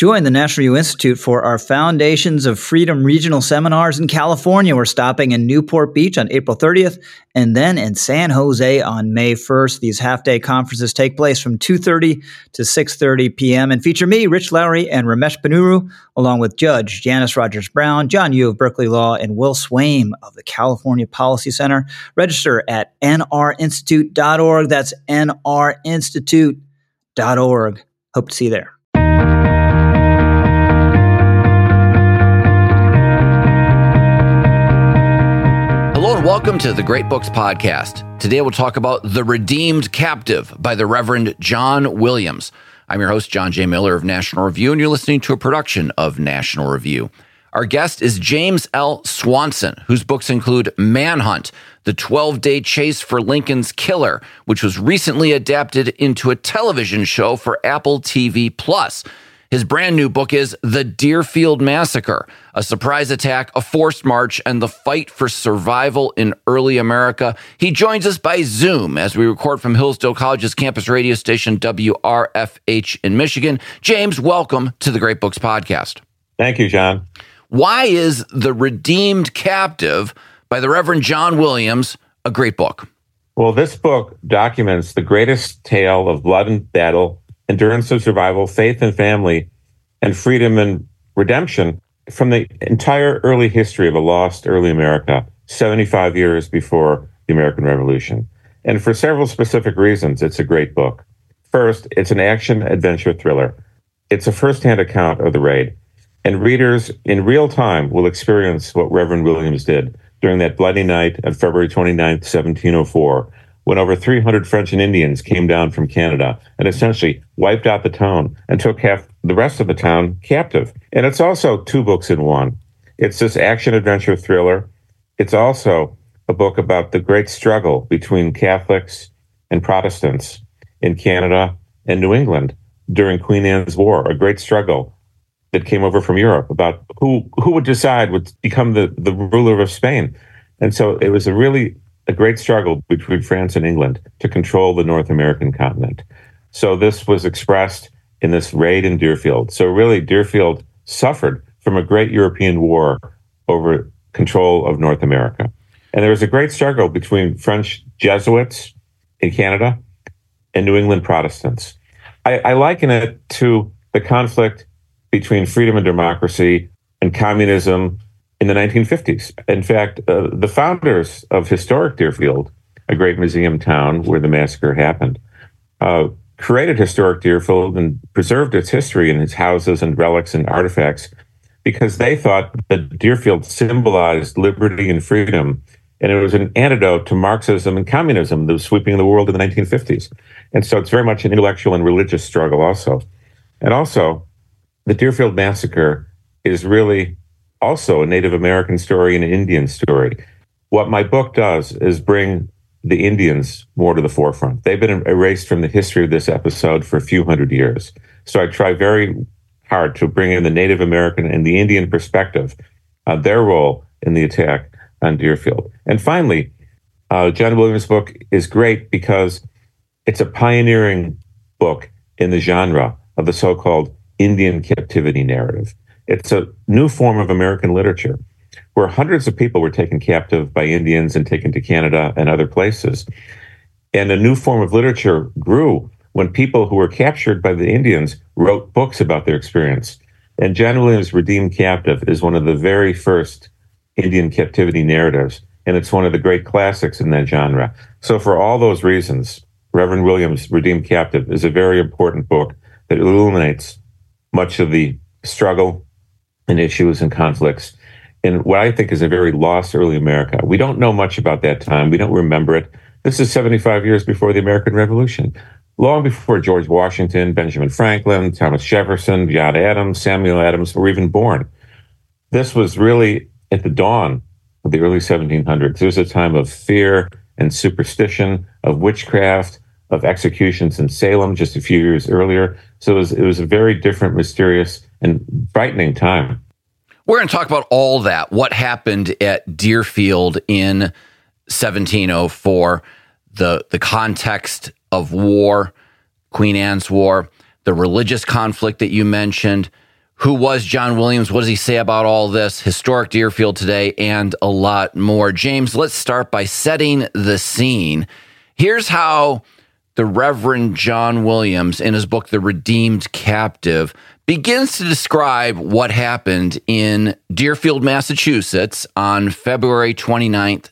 Join the National Review Institute for our Foundations of Freedom regional seminars in California. We're stopping in Newport Beach on April 30th and then in San Jose on May 1st. These half-day conferences take place from 2:30 to 6:30 p.m. and feature me, Rich Lowry, and Ramesh Ponnuru, along with Judge Janice Rogers-Brown, John Yu of Berkeley Law, and Will Swaim of the California Policy Center. Register at nrinstitute.org. That's nrinstitute.org. Hope to see you there. Hello and welcome to the Great Books Podcast. Today we'll talk about The Redeemed Captive by the Reverend John Williams. I'm your host, John J. Miller of National Review, and you're listening to a production of National Review. Our guest is James L. Swanson, whose books include Manhunt, The 12-Day Chase for Lincoln's Killer, which was recently adapted into a television show for Apple TV+. His brand new book is The Deerfield Massacre, a surprise attack, a forced march, and the fight for survival in early America. He joins us by Zoom as we record from Hillsdale College's campus radio station WRFH in Michigan. James, welcome to the Great Books Podcast. Thank you, John. Why is The Redeemed Captive by the Reverend John Williams a great book? Well, this book documents the greatest tale of blood and battle, endurance and survival, faith and family, and freedom and redemption from the entire early history of a lost early America, 75 years before the American Revolution. And for several specific reasons, it's a great book. First, it's an action-adventure thriller. It's a first-hand account of the raid, and readers in real time will experience what Reverend Williams did during that bloody night of February 29th, 1704, when over 300 French and Indians came down from Canada and essentially wiped out the town and took half the rest of the town captive. And it's also two books in one. It's this action-adventure thriller. It's also a book about the great struggle between Catholics and Protestants in Canada and New England during Queen Anne's War, a great struggle that came over from Europe about who would decide would become the ruler of Spain. And so it was a great struggle between France and England to control the North American continent. So this was expressed in this raid in Deerfield. So really, Deerfield suffered from a great European war over control of North America. And there was a great struggle between French Jesuits in Canada and New England Protestants. I liken it to the conflict between freedom and democracy and communism in the 1950s. In fact, the founders of historic Deerfield, a great museum town where the massacre happened, created historic Deerfield and preserved its history and its houses and relics and artifacts because they thought that Deerfield symbolized liberty and freedom. And it was an antidote to Marxism and communism that was sweeping the world in the 1950s. And so it's very much an intellectual and religious struggle also. And also, the Deerfield Massacre is really also a Native American story and an Indian story. What my book does is bring the Indians more to the forefront. They've been erased from the history of this episode for a few hundred years. So I try very hard to bring in the Native American and the Indian perspective, their role in the attack on Deerfield. And finally, John Williams' book is great because it's a pioneering book in the genre of the so-called Indian captivity narrative. It's a new form of American literature where hundreds of people were taken captive by Indians and taken to Canada and other places. And a new form of literature grew when people who were captured by the Indians wrote books about their experience. And John Williams' Redeemed Captive is one of the very first Indian captivity narratives, and it's one of the great classics in that genre. So for all those reasons, Reverend Williams' Redeemed Captive is a very important book that illuminates much of the struggle and issues and conflicts in what I think is a very lost early America. We don't know much about that time. We don't remember it. This is 75 years before the American Revolution, long before George Washington, Benjamin Franklin, Thomas Jefferson, John Adams, Samuel Adams were even born. This was really at the dawn of the early 1700s. It was a time of fear and superstition, of witchcraft, of executions in Salem just a few years earlier. So it was a very different, mysterious, and frightening time. We're going to talk about all that, what happened at Deerfield in 1704, the context of war, Queen Anne's War, the religious conflict that you mentioned, Who was John Williams? What does he say about all this? Historic Deerfield today, and a lot more. James, let's start by setting the scene. Here's how the Reverend John Williams, in his book, The Redeemed Captive, begins to describe what happened in Deerfield, Massachusetts on February 29th,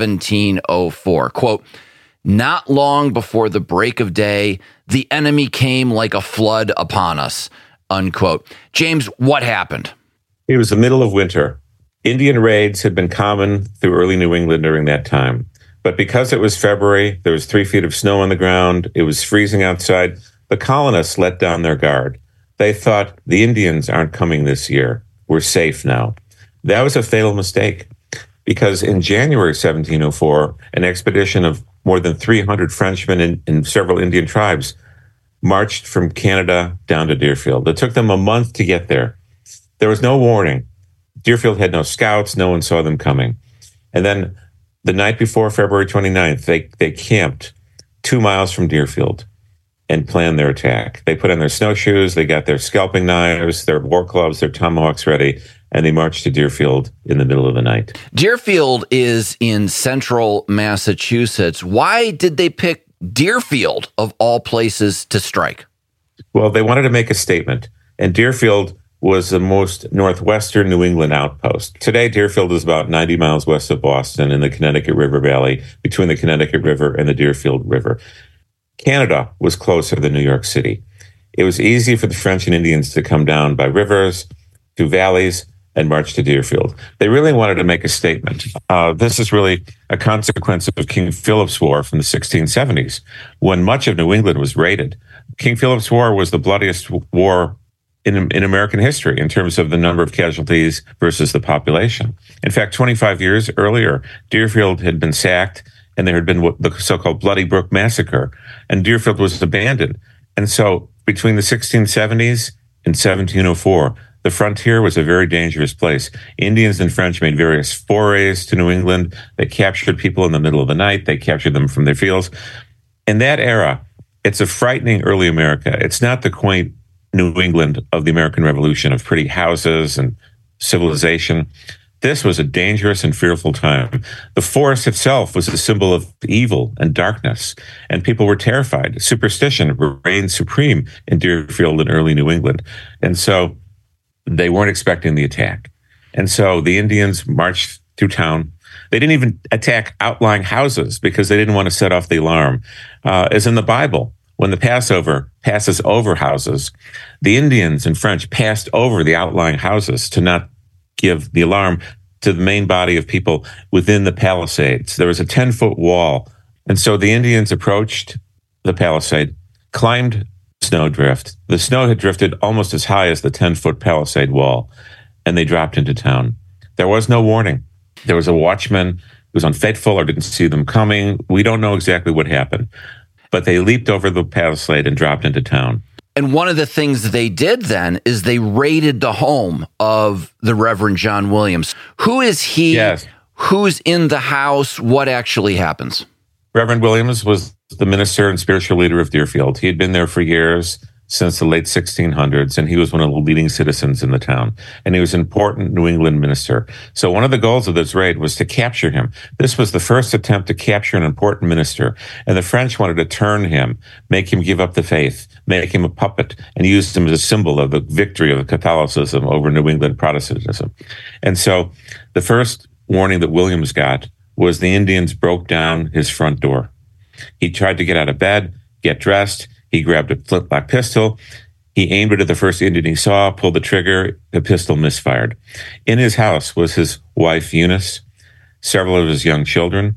1704. Quote, "Not long before the break of day, the enemy came like a flood upon us." Unquote. James, what happened? It was the middle of winter. Indian raids had been common through early New England during that time. But because it was February, there was 3 feet of snow on the ground, it was freezing outside, the colonists let down their guard. They thought, the Indians aren't coming this year. We're safe now. That was a fatal mistake, because in January 1704, an expedition of more than 300 Frenchmen and several Indian tribes marched from Canada down to Deerfield. It took them a month to get there. There was no warning. Deerfield had no scouts. No one saw them coming. And then the night before February 29th, they camped 2 miles from Deerfield and planned their attack. They put on their snowshoes, they got their scalping knives, their war clubs, their tomahawks ready, and they marched to Deerfield in the middle of the night. Deerfield is in central Massachusetts. Why did they pick Deerfield, of all places, to strike? Well, they wanted to make a statement, and Deerfield was the most northwestern New England outpost. Today, Deerfield is about 90 miles west of Boston in the Connecticut River Valley, between the Connecticut River and the Deerfield River. Canada was closer than New York City. It was easy for the French and Indians to come down by rivers, through valleys, and march to Deerfield. They really wanted to make a statement. This is really a consequence of King Philip's War from the 1670s, when much of New England was raided. King Philip's War was the bloodiest war in American history in terms of the number of casualties versus the population. In fact, 25 years earlier, Deerfield had been sacked, and there had been the so-called Bloody Brook Massacre, and Deerfield was abandoned. And so between the 1670s and 1704, the frontier was a very dangerous place. Indians and French made various forays to New England. They captured people in the middle of the night. They captured them from their fields. In that era, it's a frightening early America. It's not the quaint New England of the American Revolution of pretty houses and civilization. This was a dangerous and fearful time. The forest itself was a symbol of evil and darkness, and people were terrified. Superstition reigned supreme in Deerfield and early New England. And so they weren't expecting the attack. And so the Indians marched through town. They didn't even attack outlying houses because they didn't want to set off the alarm. As in the Bible, when the Passover passes over houses, the Indians and French passed over the outlying houses to not give the alarm to the main body of people within the palisades. There was a 10-foot wall. And so the Indians approached the palisade, climbed snowdrift. The snow had drifted almost as high as the 10-foot palisade wall, and they dropped into town. There was no warning. There was a watchman who was unfaithful or didn't see them coming. We don't know exactly what happened, but they leaped over the palisade and dropped into town. And one of the things that they did then is they raided the home of the Reverend John Williams. Who is he? Yes. Who's in the house? What actually happens? Reverend Williams was the minister and spiritual leader of Deerfield. He had been there for years, since the late 1600s, and he was one of the leading citizens in the town. And he was an important New England minister. So one of the goals of this raid was to capture him. This was the first attempt to capture an important minister. And the French wanted to turn him, make him give up the faith, make him a puppet, and use him as a symbol of the victory of Catholicism over New England Protestantism. And so the first warning that Williams got was the Indians broke down his front door. He tried to get out of bed, get dressed. He grabbed a flintlock pistol. He aimed it at the first Indian he saw, pulled the trigger. The pistol misfired. In his house was his wife, Eunice, several of his young children,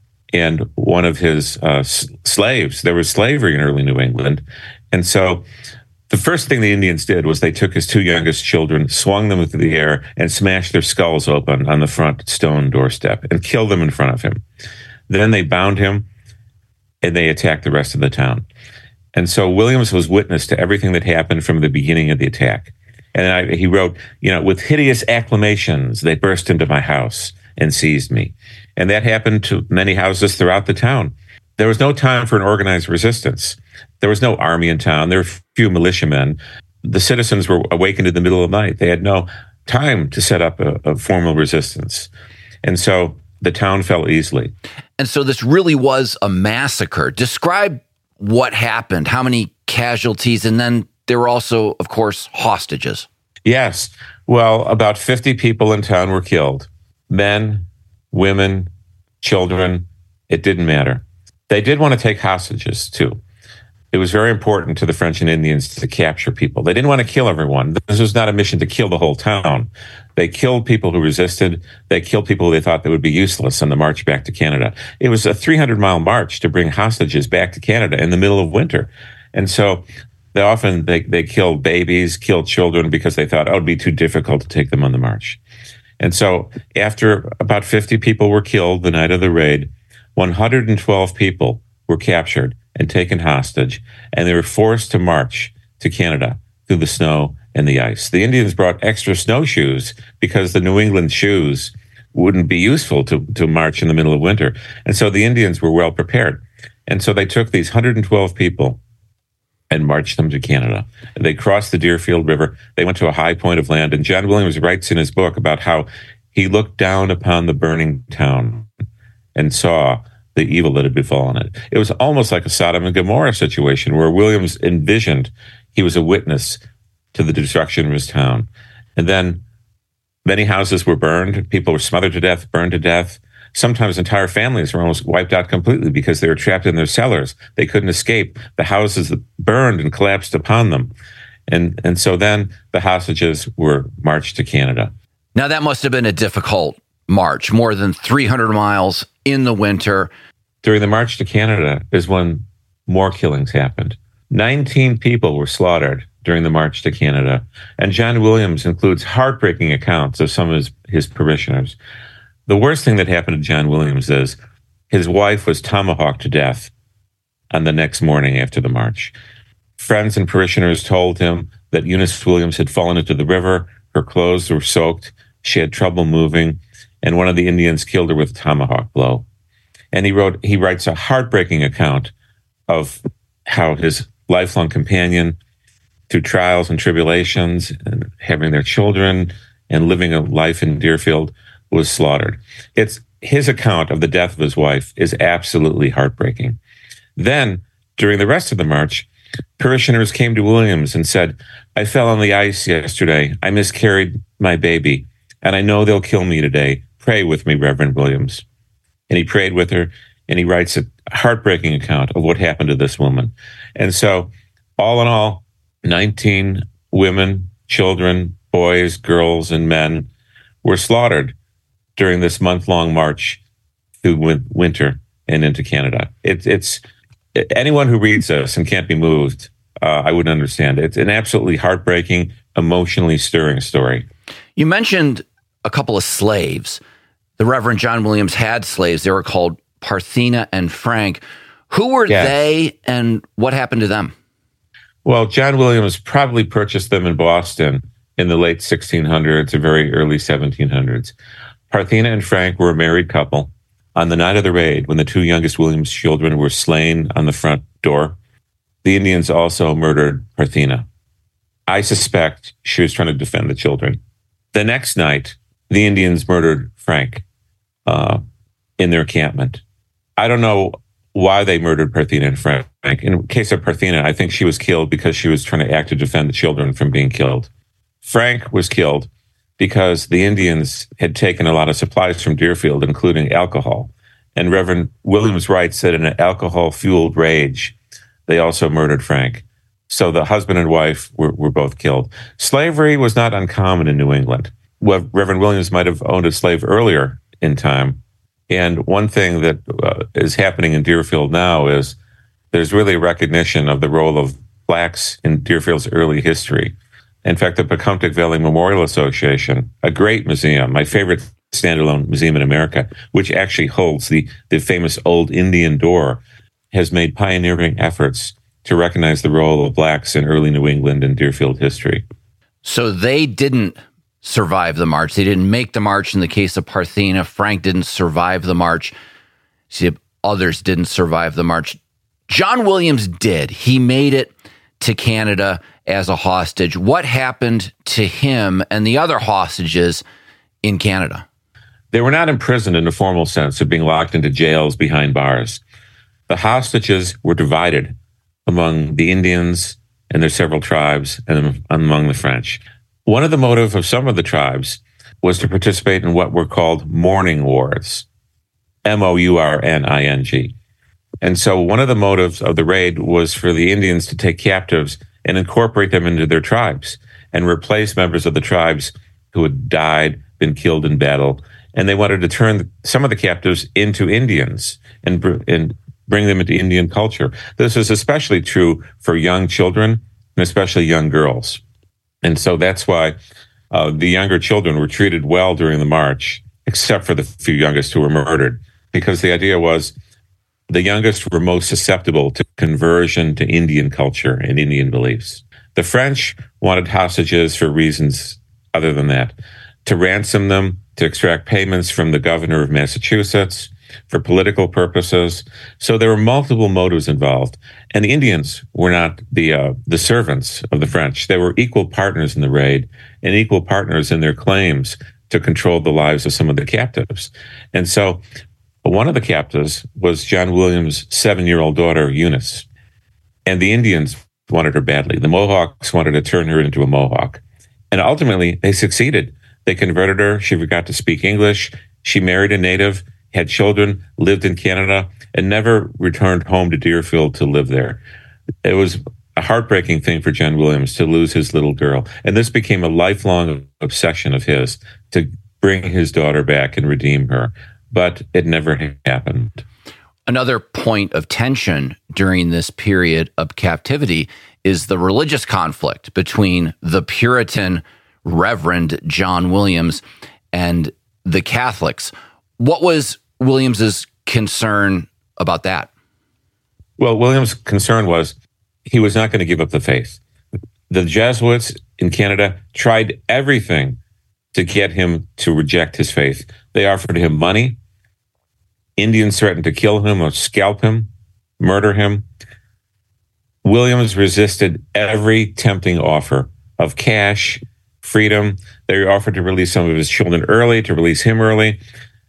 and one of his slaves. There was slavery in early New England. And so the first thing the Indians did was they took his two youngest children, swung them through the air, and smashed their skulls open on the front stone doorstep and killed them in front of him. Then they bound him, and they attacked the rest of the town. And so Williams was witness to everything that happened from the beginning of the attack. And he wrote, with hideous acclamations, they burst into my house and seized me. And that happened to many houses throughout the town. There was no time for an organized resistance. There was no army in town. There were few militiamen. the citizens were awakened in the middle of the night. They had no time to set up a formal resistance. And so the town fell easily. And so this really was a massacre. Describe what happened, how many casualties, and then there were also, of course, hostages. Yes. Well, about 50 people in town were killed. Men, women, children, it didn't matter. They did want to take hostages, too. It was very important to the French and Indians to capture people. They didn't want to kill everyone. This was not a mission to kill the whole town. They killed people who resisted. They killed people who they thought that would be useless on the march back to Canada. It was a 300-mile march to bring hostages back to Canada in the middle of winter. And so they killed babies, killed children because they thought, it would be too difficult to take them on the march. And so after about 50 people were killed the night of the raid, 112 people were captured and taken hostage, and they were forced to march to Canada through the snow and the ice. The Indians brought extra snowshoes because the New England shoes wouldn't be useful to march in the middle of winter. And so the Indians were well prepared. And so they took these 112 people and marched them to Canada. They crossed the Deerfield River. They went to a high point of land. And John Williams writes in his book about how he looked down upon the burning town and saw the evil that had befallen it. It was almost like a Sodom and Gomorrah situation where Williams envisioned he was a witness to the destruction of his town. And then many houses were burned. People were smothered to death, burned to death. Sometimes entire families were almost wiped out completely because they were trapped in their cellars. They couldn't escape. The houses burned and collapsed upon them. And so then the hostages were marched to Canada. Now, that must have been a difficult march, more than 300 miles in the winter. During the march to Canada is when more killings happened. 19 people were slaughtered during the march to Canada. And John Williams includes heartbreaking accounts of some of his parishioners. The worst thing that happened to John Williams is his wife was tomahawked to death on the next morning after the march. Friends and parishioners told him that Eunice Williams had fallen into the river. Her clothes were soaked. She had trouble moving. And one of the Indians killed her with a tomahawk blow. And he writes a heartbreaking account of how his lifelong companion, through trials and tribulations and having their children and living a life in Deerfield, was slaughtered. It's his account of the death of his wife is absolutely heartbreaking. Then, during the rest of the march, parishioners came to Williams and said, I fell on the ice yesterday. I miscarried my baby, and I know they'll kill me today. Pray with me, Reverend Williams. And he prayed with her, and he writes a heartbreaking account of what happened to this woman. And so, all in all, 19 women, children, boys, girls, and men were slaughtered during this month-long march through winter and into Canada. It's anyone who reads this and can't be moved, I wouldn't understand. It's an absolutely heartbreaking, emotionally stirring story. You mentioned a couple of slaves. The Reverend John Williams had slaves. They were called Parthenia and Frank. Who were they, and what happened to them? Well, John Williams probably purchased them in Boston in the late 1600s or very early 1700s. Parthenia and Frank were a married couple. On the night of the raid, when the two youngest Williams children were slain on the front door, the Indians also murdered Parthenia. I suspect she was trying to defend the children. The next night, the Indians murdered Frank in their encampment. I don't know why they murdered Parthenia and Frank. In the case of Parthenia, I think she was killed because she was trying to act to defend the children from being killed. Frank was killed because the Indians had taken a lot of supplies from Deerfield, including alcohol. And Reverend Williams writes that in an alcohol-fueled rage, they also murdered Frank. So the husband and wife were both killed. Slavery was not uncommon in New England. Well, Reverend Williams might have owned a slave earlier in time. And one thing that is happening in Deerfield now is there's really a recognition of the role of blacks in Deerfield's early history. In fact, the Pecumtuck Valley Memorial Association, a great museum, my favorite standalone museum in America, which actually holds the famous old Indian door, has made pioneering efforts to recognize the role of blacks in early New England and Deerfield history. So they didn't survive the march. They didn't make the march in the case of Parthenia. Frank didn't survive the march. See, others didn't survive the march. John Williams did. He made it to Canada as a hostage. What happened to him and the other hostages in Canada? They were not imprisoned in the formal sense of being locked into jails behind bars. The hostages were divided among the Indians and their several tribes and among the French. One of the motives of some of the tribes was to participate in what were called mourning wars, mourning. And so one of the motives of the raid was for the Indians to take captives and incorporate them into their tribes and replace members of the tribes who had died, been killed in battle. And they wanted to turn some of the captives into Indians and bring them into Indian culture. This was especially true for young children and especially young girls. And so that's why the younger children were treated well during the march, except for the few youngest who were murdered, because the idea was the youngest were most susceptible to conversion to Indian culture and Indian beliefs. The French wanted hostages for reasons other than that, to ransom them, to extract payments from the governor of Massachusetts, for political purposes. So there were multiple motives involved. And the Indians were not the servants of the French. They were equal partners in the raid and equal partners in their claims to control the lives of some of the captives. And so one of the captives was John Williams' 7-year-old daughter, Eunice. And the Indians wanted her badly. The Mohawks wanted to turn her into a Mohawk. And ultimately, they succeeded. They converted her. She forgot to speak English. She married a native, had children, lived in Canada, and never returned home to Deerfield to live there. It was a heartbreaking thing for John Williams to lose his little girl. And this became a lifelong obsession of his to bring his daughter back and redeem her. But it never happened. Another point of tension during this period of captivity is the religious conflict between the Puritan Reverend John Williams and the Catholics. What was Williams's concern about that? Well, Williams' concern was he was not going to give up the faith. The Jesuits in Canada tried everything to get him to reject his faith. They offered him money. Indians threatened to kill him or scalp him, murder him. Williams resisted every tempting offer of cash, freedom. They offered to release some of his children early, to release him early.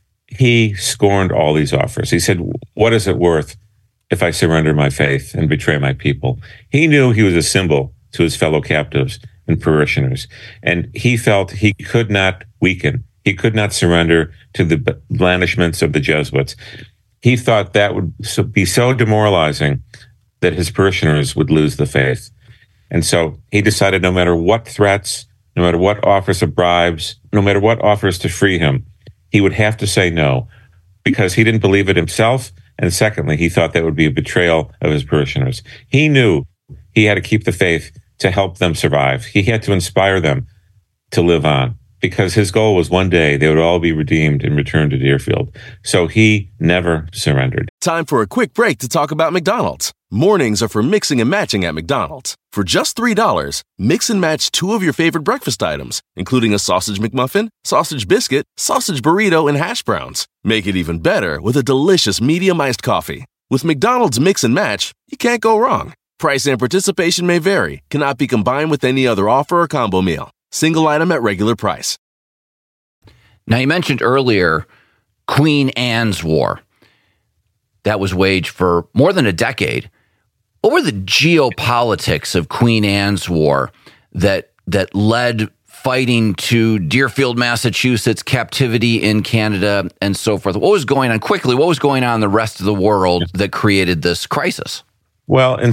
He scorned all these offers. He said, what is it worth if I surrender my faith and betray my people? He knew he was a symbol to his fellow captives and parishioners, and he felt he could not weaken. He could not surrender to the blandishments of the Jesuits. He thought that would be so demoralizing that his parishioners would lose the faith. And so he decided no matter what threats, no matter what offers of bribes, no matter what offers to free him, he would have to say no, because he didn't believe it himself. And secondly, he thought that would be a betrayal of his parishioners. He knew he had to keep the faith to help them survive. He had to inspire them to live on, because his goal was one day they would all be redeemed and returned to Deerfield. So he never surrendered. Time for a quick break to talk about McDonald's. Mornings are for mixing and matching at McDonald's. For just $3, mix and match 2 of your favorite breakfast items, including a sausage McMuffin, sausage biscuit, sausage burrito, and hash browns. Make it even better with a delicious medium iced coffee. With McDonald's Mix and Match, you can't go wrong. Price and participation may vary, cannot be combined with any other offer or combo meal. Single item at regular price. Now, you mentioned earlier Queen Anne's War. That was waged for more than a decade. What were the geopolitics of Queen Anne's War that led fighting to Deerfield, Massachusetts, captivity in Canada, and so forth? What was going on quickly? What was going on in the rest of the world that created this crisis? Well, in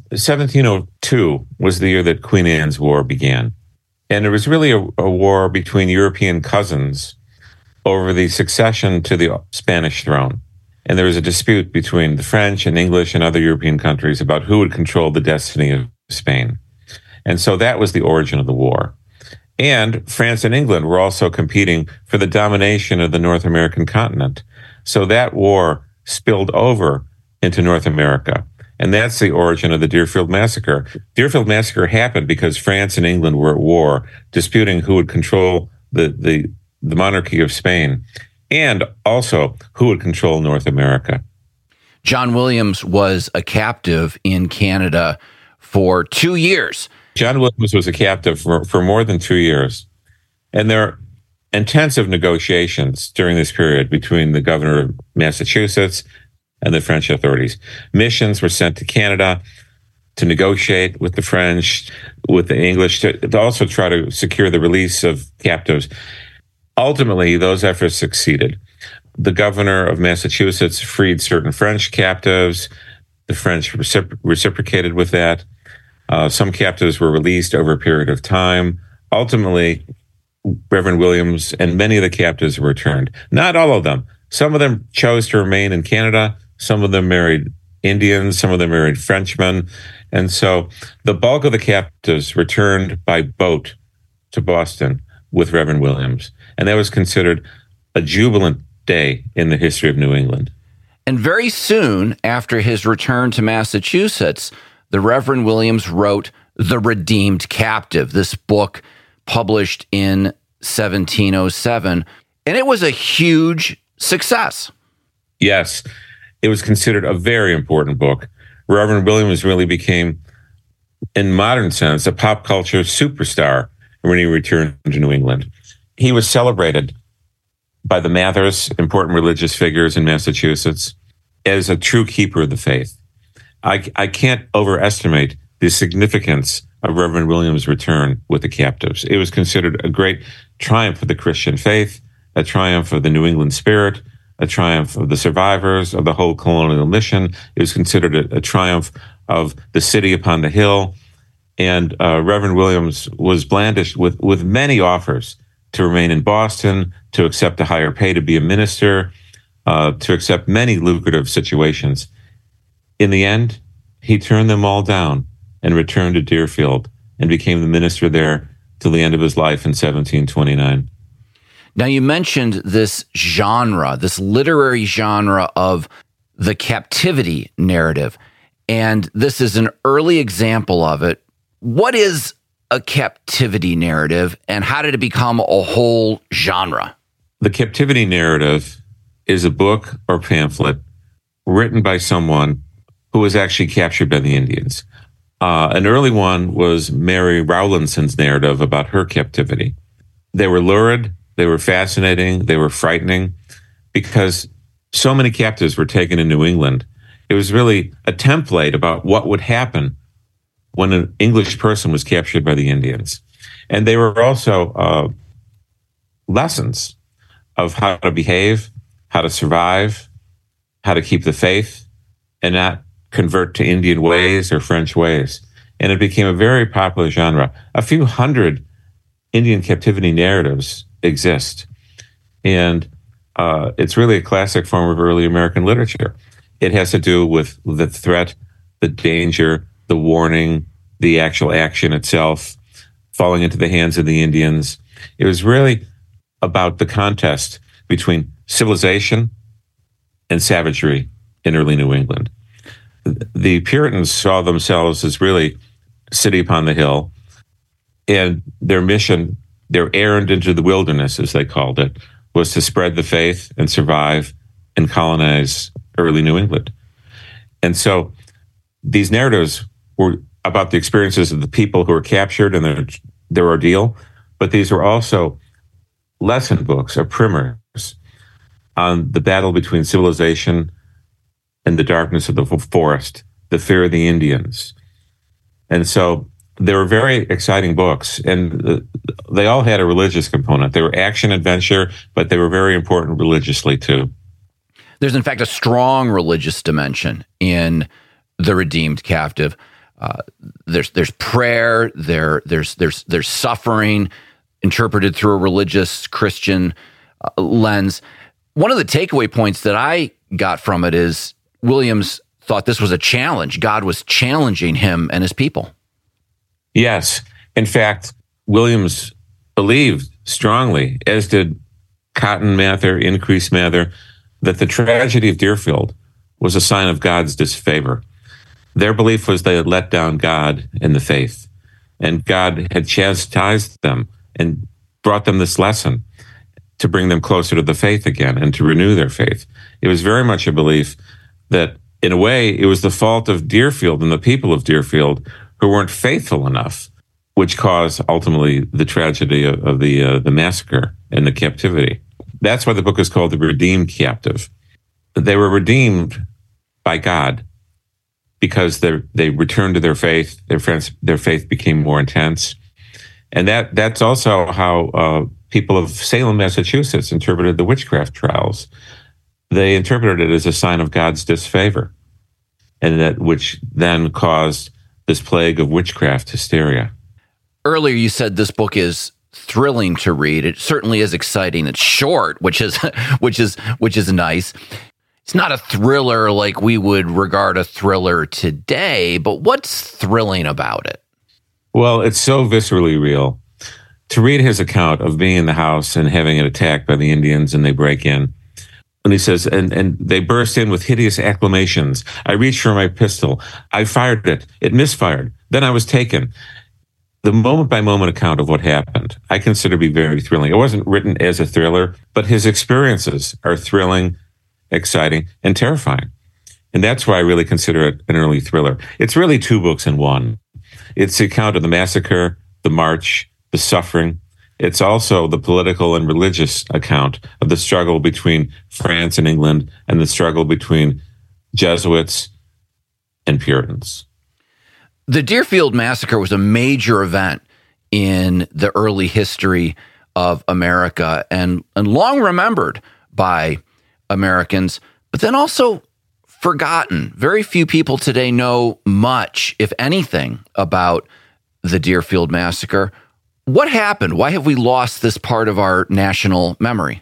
1702 was the year that Queen Anne's War began. And it was really a war between European cousins over the succession to the Spanish throne. And there was a dispute between the French and English and other European countries about who would control the destiny of Spain. And so that was the origin of the war. And France and England were also competing for the domination of the North American continent. So that war spilled over into North America. And that's the origin of the Deerfield Massacre. Deerfield Massacre happened because France and England were at war, disputing who would control the monarchy of Spain, and also who would control North America. John Williams was a captive in Canada for 2 years. John Williams was a captive for more than 2 years. And there are intensive negotiations during this period between the governor of Massachusetts and the French authorities. Missions were sent to Canada to negotiate with the French, with the English, to also try to secure the release of captives. Ultimately, those efforts succeeded. The governor of Massachusetts freed certain French captives. The French reciprocated with that. Some captives were released over a period of time. Ultimately, Reverend Williams and many of the captives were returned. Not all of them. Some of them chose to remain in Canada. Some of them married Indians. Some of them married Frenchmen. And so the bulk of the captives returned by boat to Boston with Reverend Williams. And that was considered a jubilant day in the history of New England. And very soon after his return to Massachusetts, the Reverend Williams wrote The Redeemed Captive, this book published in 1707. And it was a huge success. Yes, it was considered a very important book. Reverend Williams really became, in modern sense, a pop culture superstar when he returned to New England. He was celebrated by the Mathers, important religious figures in Massachusetts, as a true keeper of the faith. I can't overestimate the significance of Reverend Williams' return with the captives. It was considered a great triumph of the Christian faith, a triumph of the New England spirit, a triumph of the survivors of the whole colonial mission. It was considered a triumph of the city upon the hill. And Reverend Williams was blandished with many offers to remain in Boston, to accept a higher pay to be a minister, to accept many lucrative situations. In the end, he turned them all down and returned to Deerfield and became the minister there till the end of his life in 1729. Now, you mentioned this genre, this literary genre of the captivity narrative, and this is an early example of it. What is a captivity narrative, and how did it become a whole genre? The captivity narrative is a book or pamphlet written by someone who was actually captured by the Indians. An early one was Mary Rowlandson's narrative about her captivity. They were lurid, they were fascinating, they were frightening, because so many captives were taken in New England. It was really a template about what would happen when an English person was captured by the Indians. And they were also lessons of how to behave, how to survive, how to keep the faith, and not convert to Indian ways or French ways. And it became a very popular genre. A few hundred Indian captivity narratives exist. And it's really a classic form of early American literature. It has to do with the threat, the danger, the warning, the actual action itself, falling into the hands of the Indians. It was really about the contest between civilization and savagery in early New England. The Puritans saw themselves as really city upon the hill, and their mission, their errand into the wilderness, as they called it, was to spread the faith and survive and colonize early New England. And so these narratives were about the experiences of the people who were captured and their ordeal, but these were also lesson books or primers on the battle between civilization and the darkness of the forest, the fear of the Indians. And so they were very exciting books, and they all had a religious component. They were action-adventure, but they were very important religiously too. There's, in fact, a strong religious dimension in The Redeemed Captive. There's prayer, there's suffering interpreted through a religious Christian lens. One of the takeaway points that I got from it is Williams thought this was a challenge. God was challenging him and his people. Yes. In fact, Williams believed strongly, as did Cotton Mather, Increase Mather, that the tragedy of Deerfield was a sign of God's disfavor. Their belief was they had let down God and the faith, and God had chastised them and brought them this lesson to bring them closer to the faith again and to renew their faith. It was very much a belief that, in a way, it was the fault of Deerfield and the people of Deerfield who who weren't faithful enough, which caused ultimately the tragedy of the massacre and the captivity. That's why the book is called The Redeemed Captive. They were redeemed by God because they returned to their faith. Their faith became more intense. And that's also how people of Salem, Massachusetts interpreted the witchcraft trials. They interpreted it as a sign of God's disfavor, and that which then caused this plague of witchcraft hysteria. Earlier, you said this book is thrilling to read. It certainly is exciting. It's short, which is nice. It's not a thriller like we would regard a thriller today, but what's thrilling about it? Well, it's so viscerally real. To read his account of being in the house and having it attacked by the Indians, and they break in. And he says, and they burst in with hideous acclamations. I reached for my pistol. I fired it. It misfired. Then I was taken. The moment-by-moment account of what happened, I consider to be very thrilling. It wasn't written as a thriller, but his experiences are thrilling, exciting, and terrifying. And that's why I really consider it an early thriller. It's really two books in one. It's the account of the massacre, the march, the suffering. It's also the political and religious account of the struggle between France and England and the struggle between Jesuits and Puritans. The Deerfield Massacre was a major event in the early history of America and long remembered by Americans, but then also forgotten. Very few people today know much, if anything, about the Deerfield Massacre. What happened? Why have we lost this part of our national memory?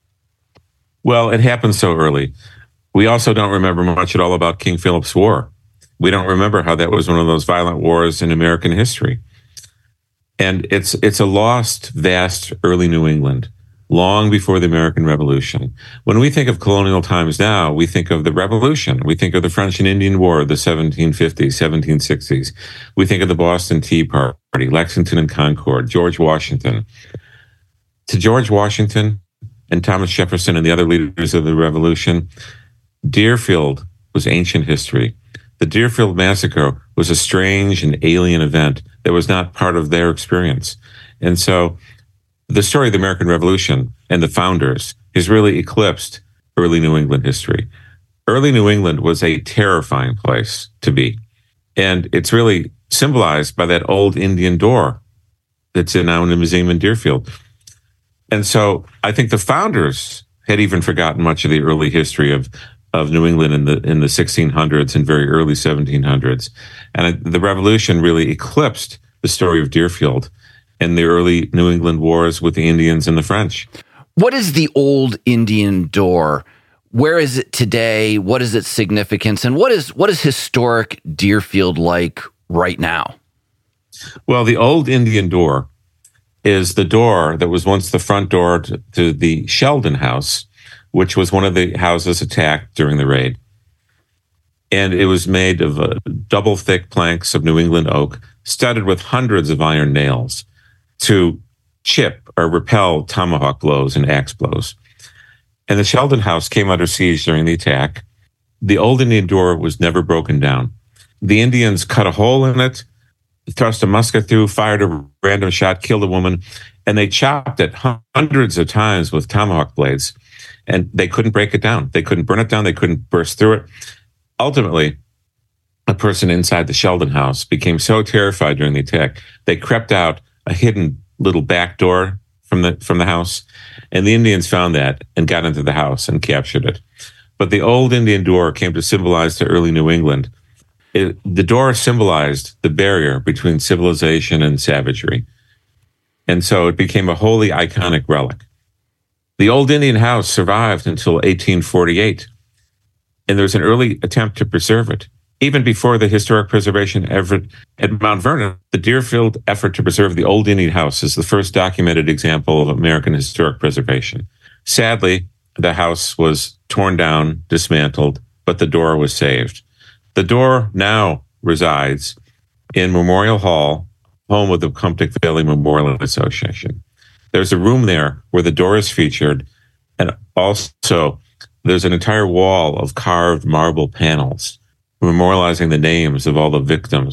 Well, it happened so early. We also don't remember much at all about King Philip's War. We don't remember how that was one of those violent wars in American history. And it's a lost, vast early New England, long before the American Revolution. When we think of colonial times now, we think of the Revolution. We think of the French and Indian War, the 1750s, 1760s. We think of the Boston Tea Party, Lexington and Concord, George Washington. To George Washington and Thomas Jefferson and the other leaders of the Revolution, Deerfield was ancient history. The Deerfield Massacre was a strange and alien event that was not part of their experience. And so the story of the American Revolution and the founders has really eclipsed early New England history. Early New England was a terrifying place to be. And it's really symbolized by that old Indian door that's now in the museum in Deerfield. And so I think the founders had even forgotten much of the early history of New England in the 1600s and very early 1700s. And the Revolution really eclipsed the story of Deerfield and the early New England wars with the Indians and the French. What is the old Indian door? Where is it today? What is its significance? And what is historic Deerfield like right now? Well, the old Indian door is the door that was once the front door to the Sheldon House, which was one of the houses attacked during the raid. And it was made of double thick planks of New England oak, studded with hundreds of iron nails to chip or repel tomahawk blows and axe blows. And the Sheldon House came under siege during the attack. The old Indian door was never broken down. The Indians cut a hole in it, thrust a musket through, fired a random shot, killed a woman, and they chopped it hundreds of times with tomahawk blades. And they couldn't break it down. They couldn't burn it down. They couldn't burst through it. Ultimately, a person inside the Sheldon House became so terrified during the attack, they crept out a hidden little back door from the house, and the Indians found that and got into the house and captured it. But the old Indian door came to symbolize the early New England. The door symbolized the barrier between civilization and savagery. And so it became a wholly iconic relic. The old Indian house survived until 1848, and there was an early attempt to preserve it. Even before the historic preservation effort at Mount Vernon, the Deerfield effort to preserve the old Indian house is the first documented example of American historic preservation. Sadly, the house was torn down, dismantled, but the door was saved. The door now resides in Memorial Hall, home of the Comptic Valley Memorial Association. There's a room there where the door is featured, and also there's an entire wall of carved marble panels memorializing the names of all the victims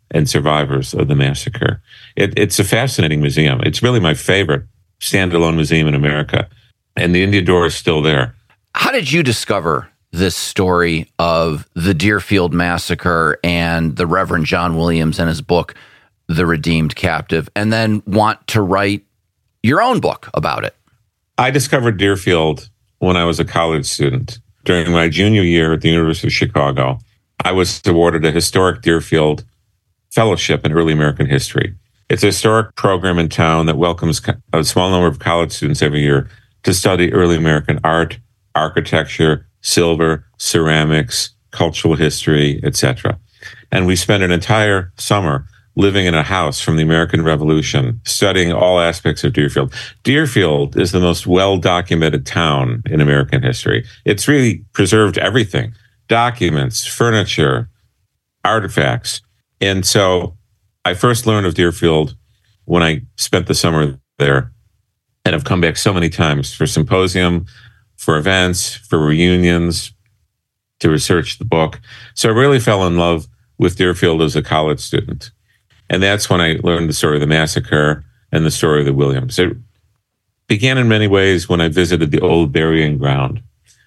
and survivors of the massacre. It's a fascinating museum. It's really my favorite standalone museum in America. And the Indian Door is still there. How did you discover this story of the Deerfield Massacre and the Reverend John Williams and his book, The Redeemed Captive, and then want to write your own book about it? I discovered Deerfield when I was a college student. During my junior year at the University of Chicago, I was awarded a historic Deerfield Fellowship in Early American History. It's a historic program in town that welcomes a small number of college students every year to study early American art, architecture, silver, ceramics, cultural history, etc. And we spent an entire summer living in a house from the American Revolution, studying all aspects of Deerfield. Deerfield is the most well-documented town in American history. It's really preserved everything: documents, furniture, artifacts. And so I first learned of Deerfield when I spent the summer there, and have come back so many times for symposium, for events, for reunions, to research the book. So I really fell in love with Deerfield as a college student. And that's when I learned the story of the massacre and the story of the Williams. It began in many ways when I visited the old burying ground.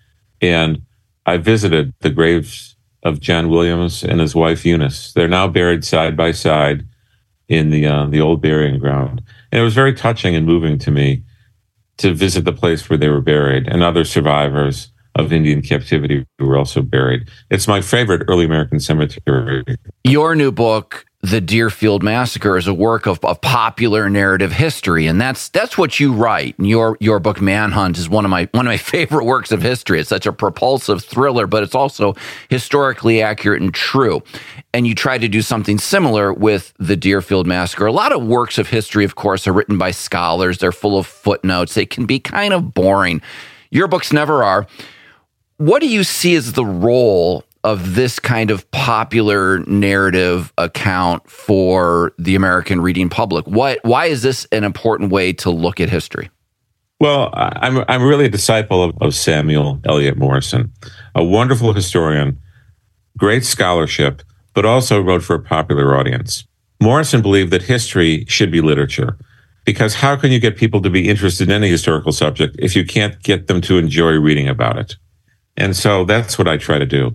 And I visited the graves of John Williams and his wife Eunice. They're now buried side by side in the old burying ground. And it was very touching and moving to me to visit the place where they were buried, and other survivors of Indian captivity who were also buried. It's my favorite early American cemetery. Your new book, The Deerfield Massacre, is a work of popular narrative history, and that's what you write. And your book, Manhunt, is one of my favorite works of history. It's such a propulsive thriller, but it's also historically accurate and true. And you try to do something similar with the Deerfield Massacre. A lot of works of history, of course, are written by scholars. They're full of footnotes. They can be kind of boring. Your books never are. What do you see as the role of this kind of popular narrative account for the American reading public? Why is this an important way to look at history? Well, I'm really a disciple of Samuel Eliot Morison, a wonderful historian, great scholarship, but also wrote for a popular audience. Morison believed that history should be literature, because how can you get people to be interested in any historical subject if you can't get them to enjoy reading about it? And so that's what I try to do.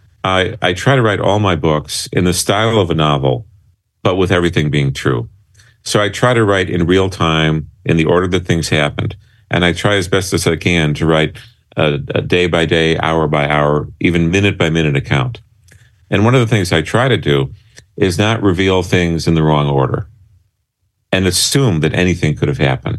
I try to write all my books in the style of a novel, but with everything being true. So I try to write in real time, in the order that things happened. And I try as best as I can to write a day by day, hour by hour, even minute by minute account. And one of the things I try to do is not reveal things in the wrong order and assume that anything could have happened.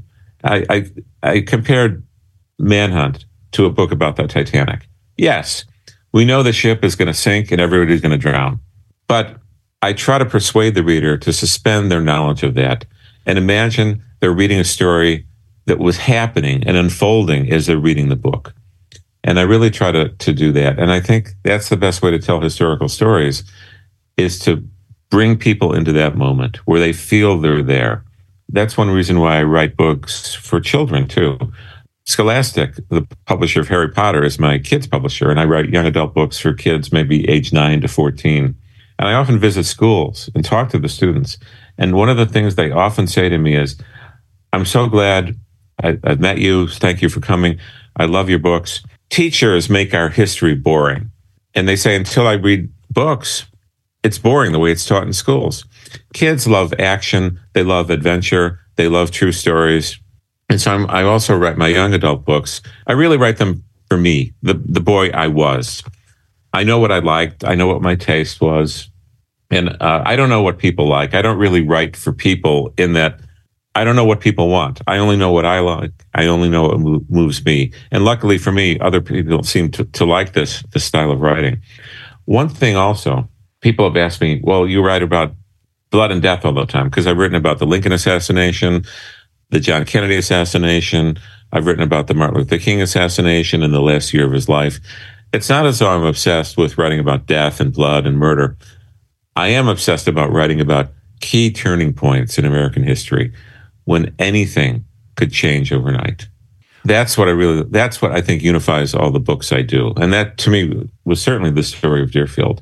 I compared Manhunt to a book about the Titanic. Yes, we know the ship is going to sink and everybody's going to drown. But I try to persuade the reader to suspend their knowledge of that and imagine they're reading a story that was happening and unfolding as they're reading the book. And I really try to do that. And I think that's the best way to tell historical stories, is to bring people into that moment where they feel they're there. That's one reason why I write books for children, too. Scholastic, the publisher of Harry Potter, is my kids' publisher, and I write young adult books for kids maybe age 9 to 14. And I often visit schools and talk to the students. And one of the things they often say to me is, I'm so glad I've met you. Thank you for coming. I love your books. Teachers make our history boring. And they say, until I read books, it's boring the way it's taught in schools. Kids love action. They love adventure. They love true stories. And so I also write my young adult books. I really write them for me, the boy I was. I know what I liked. I know what my taste was. And I don't know what people like. I don't really write for people in that I don't know what people want. I only know what I like. I only know what moves me. And luckily for me, other people seem to like this style of writing. One thing also, people have asked me, well, you write about blood and death all the time, because I've written about the Lincoln assassination, the John Kennedy assassination. I've written about the Martin Luther King assassination in the last year of his life. It's not as though I'm obsessed with writing about death and blood and murder. I am obsessed about writing about key turning points in American history when anything could change overnight. That's what I think unifies all the books I do. And that, to me, was certainly the story of Deerfield.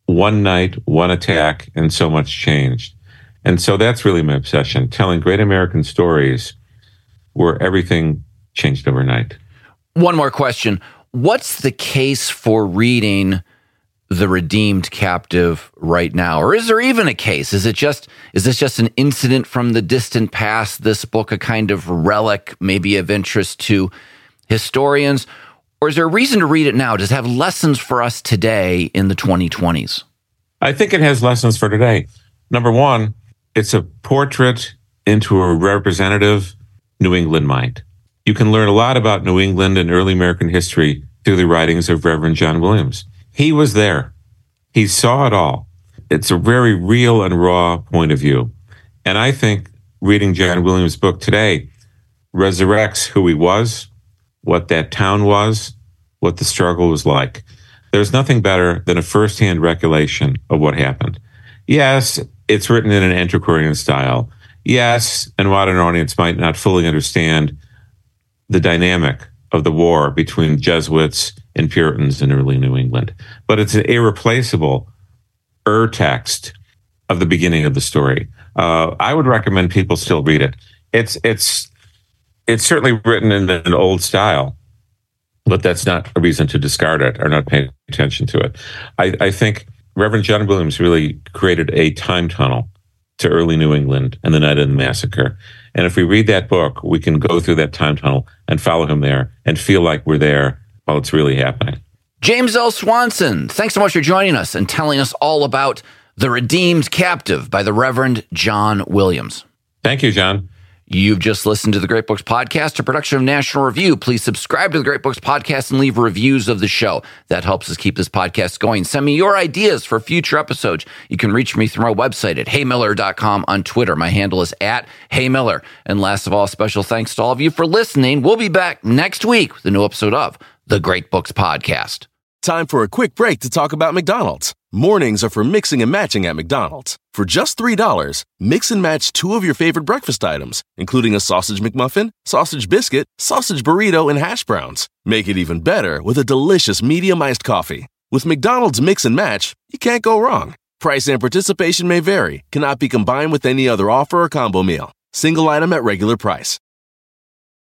one night, one attack, and so much changed. And so that's really my obsession, telling great American stories where everything changed overnight. One more question. What's the case for reading The Redeemed Captive right now? Or is there even a case? Is this just an incident from the distant past, this book a kind of relic, maybe of interest to historians? Or is there a reason to read it now? Does it have lessons for us today in the 2020s? I think it has lessons for today. Number one, it's a portrait into a representative New England mind. You can learn a lot about New England and early American history through the writings of Reverend John Williams. He was there. He saw it all. It's a very real and raw point of view. And I think reading John Williams' book today resurrects who he was, what that town was, what the struggle was like. There's nothing better than a firsthand recollection of what happened. Yes, it's written in an antiquarian style. Yes, a modern audience might not fully understand the dynamic of the war between Jesuits and Puritans in early New England. But it's an irreplaceable text of the beginning of the story. I would recommend people still read it. It's certainly written in an old style, but that's not a reason to discard it or not pay attention to it. I think Reverend John Williams really created a time tunnel to early New England and the night of the massacre. And if we read that book, we can go through that time tunnel and follow him there and feel like we're there while it's really happening. James L. Swanson, thanks so much for joining us and telling us all about The Redeemed Captive by the Reverend John Williams. Thank you, John. You've just listened to the Great Books Podcast, a production of National Review. Please subscribe to the Great Books Podcast and leave reviews of the show. That helps us keep this podcast going. Send me your ideas for future episodes. You can reach me through my website at heymiller.com, on Twitter. My handle is @heymiller. And last of all, special thanks to all of you for listening. We'll be back next week with a new episode of the Great Books Podcast. Time for a quick break to talk about McDonald's. Mornings are for mixing and matching at McDonald's. For just $3, mix and match 2 of your favorite breakfast items, including a sausage McMuffin, sausage biscuit, sausage burrito, and hash browns. Make it even better with a delicious medium iced coffee. With McDonald's Mix and Match, you can't go wrong. Price and participation may vary, cannot be combined with any other offer or combo meal. Single item at regular price.